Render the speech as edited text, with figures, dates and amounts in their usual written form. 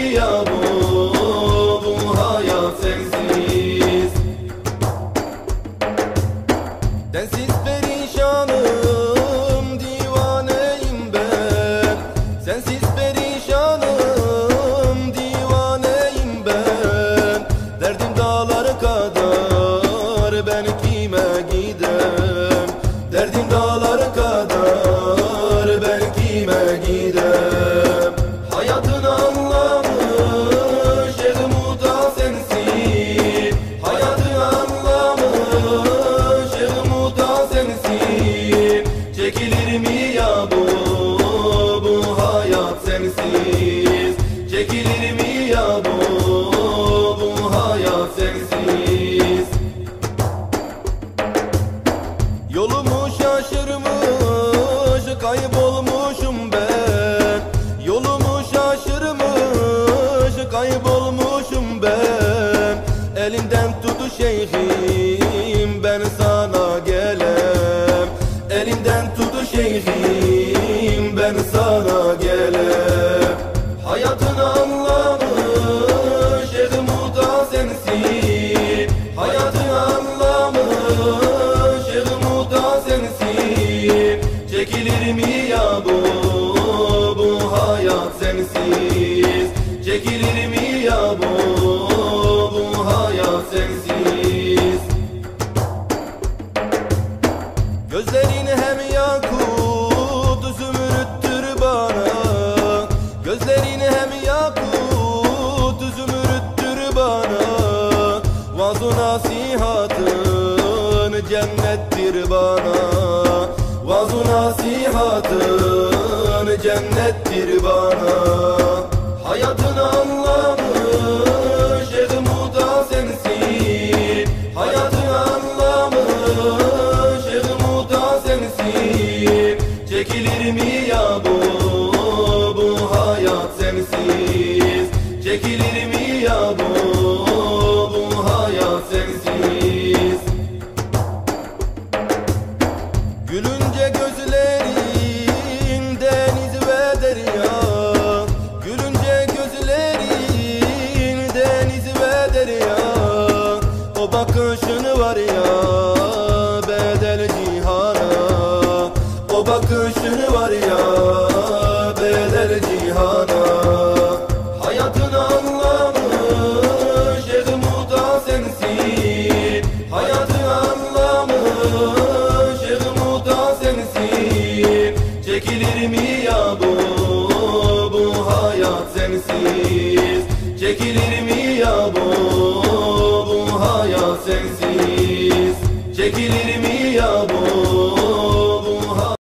ya bu hayat sensiz? Sensiz perişanım, divaneyim ben. Sensiz perişanım, divaneyim ben. Derdim dağları kadar, ben kime gidem? Derdim dağları kadar, ben kime gidem? Hayatın anlamı şehmut da sensin. Hayatın anlamı şehmut da sensin. Çekilir mi ya bu hayat sensiz? Çekilir mi ya bu hayat sensiz? Yolumu şaşırmış, kaybolmuşum ben. Yolumu şaşırmış, kaybolmuşum ben. Elimden tutu şeyhim, ben sana gelem. Elimden tutu şeyhim, ben sana gelem. Hayatın anlamı şehmut da sensin. Hayatın anlamı şehmut da sensin. Çekilir mi ya bu hayat sensiz? Çekilir mi ya bu hayat sensiz? Gözlerin hem yakut, zümrüttür bana. Gözlerin hem yakut, zümrüttür bana. Vaaz-ı nasihatın cennettir bana. Vaaz-ı nasihatın cennettir bana. Hayatın anlamı şehmut da sensin. Hayatın anlamı şehmut da sensin. Çekilir mi ya bu hayat sensiz? Çekilir mi ya bu hayat sensiz? Gülünce gözlerin deniz ve derya. Gülünce gözlerin deniz ve derya. O bakışın var ya bedel cihana. O bakışın var ya bedel cihana. Hayatın anlamı şehmut da sensin. Hayatın anlamı şehmut da sensin. Çekilir mi ya bu hayat sensiz? Çekilir mi ya bu hayat sensiz? Çekilir